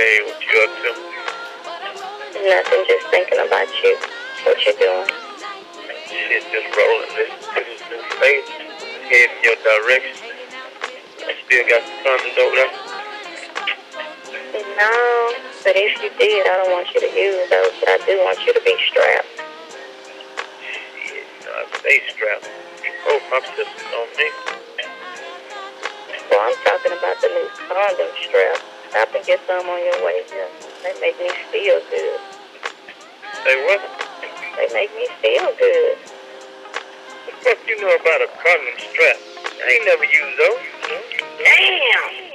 Hey, what you up to? Nothing, just thinking about you. What you doing? Shit, just rolling. Listening to this new faith. Heading your direction. I still got the condoms over there. No, but if you did, I don't want you to use those, but I do want you to be strapped. Shit, I stay strapped. Both my sisters on me. Well, I'm talking about the new condom strap. Stop and get some on your way here. They make me feel good. Say what? They make me feel good. What the fuck you know about a condom strap? I ain't never used those. Damn!